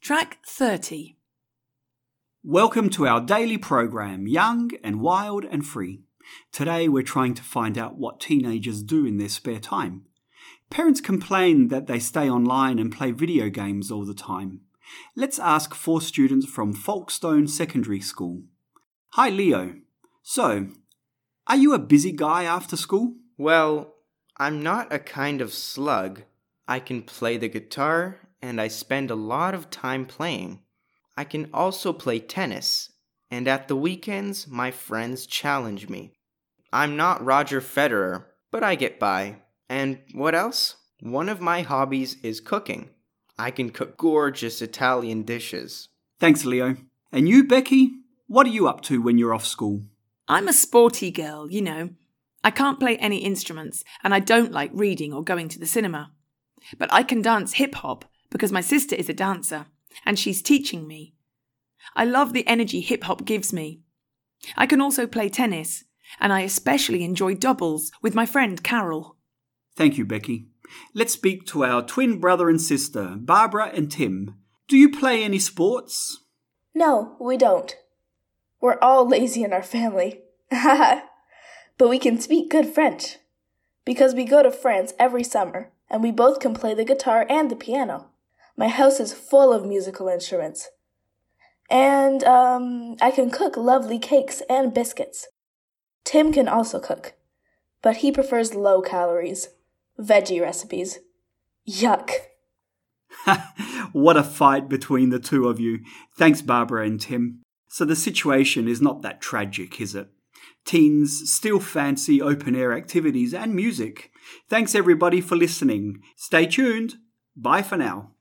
Track 30. Welcome to our daily program, Young and Wild and Free. Today we're trying to find out what teenagers do in their spare time. Parents complain that they stay online and play video games all the time. Let's ask 4 students from Folkestone Secondary School. Hi Leo. So, are you a busy guy after school? Well, I'm not a kind of slug. I can play the guitar, and I spend a lot of time playing. I can also play tennis, and at the weekends, my friends challenge me. I'm not Roger Federer, but I get by. And what else? One of my hobbies is cooking. I can cook gorgeous Italian dishes. Thanks, Leo. And you, Becky? What are you up to when you're off school? I'm a sporty girl, you know. I can't play any instruments, and I don't like reading or going to the cinema. But I can dance hip-hop because my sister is a dancer, and she's teaching me. I love the energy hip-hop gives me. I can also play tennis, and I especially enjoy doubles with my friend Carol. Thank you, Becky. Let's speak to our twin brother and sister, Barbara and Tim. Do you play any sports? No, we don't. We're all lazy in our family. But we can speak good French. Because we go to France every summer, and we both can play the guitar and the piano. My house is full of musical instruments. And, I can cook lovely cakes and biscuits. Tim can also cook, but he prefers low calories, veggie recipes. Yuck. What a fight between the two of you. Thanks, Barbara and Tim. So the situation is not that tragic, is it? Teens still fancy open-air activities and music. Thanks everybody for listening. Stay tuned. Bye for now.